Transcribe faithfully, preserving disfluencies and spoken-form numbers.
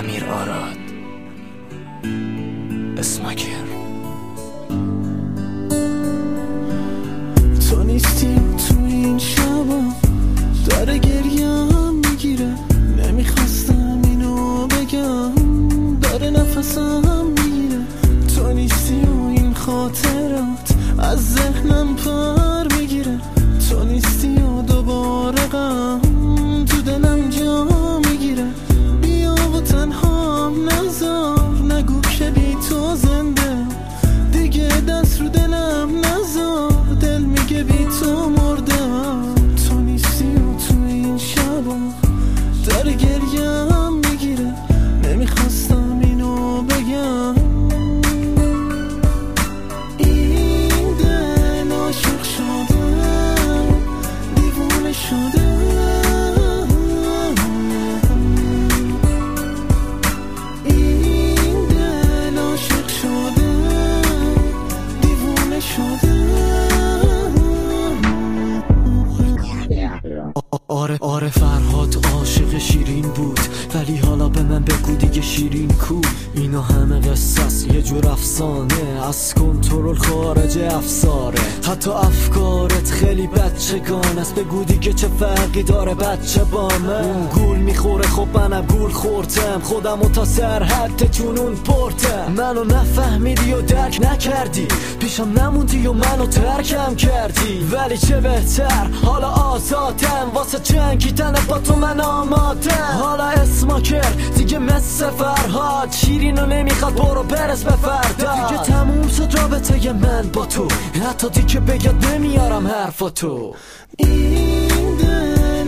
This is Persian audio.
امیر آراد اسماکر. تو نیستی تو این شبا داره گریم میگیره، نمیخواستم اینو بگم داره نفسم میگیره. تو نیستی و این خاطرات از ذهنم پر میگیره. تو نیستی و دوباره غم تو دلم جا میگیره. بیا و تنها نذار، نگو که بی تو زنده، دیگه دست رو دلم نذار، دل میگه بی تو مردم. تو نیستی و تو این شبا داره گریم میگیره، نمیخواستم اینو بگم. این دل عاشق شده، دیوونه شده. این دل عاشق شده، دیوونه شده. آره آره فرهاد عاشق شیرین بود، ولی حالا به من بگو دیگه شیرین کو. اینا همه قصص یه جور افسانه، از کنترل خارج افساره. حتی افکارت خیلی بچگان است، بگو دیگه چه فرقی داره بچه با من. اون گول میخوره خب منم گول خوردم، خودمو تا سرحد جنون پرتم. منو نفهمیدی و درک نکردی، پیشم نموندی و منو ترکم کردی. ولی چه بهتر حالا آزادم، واسه جنگیدن با تو من آمادم. حالا اسماکر دیگه مثل فرهاد، شیرینو نمیخواد برو برس به فردا. دیگه تموم شد رابطه من با تو، حتی دیگه بگید نمیارم حرفا تو. این دل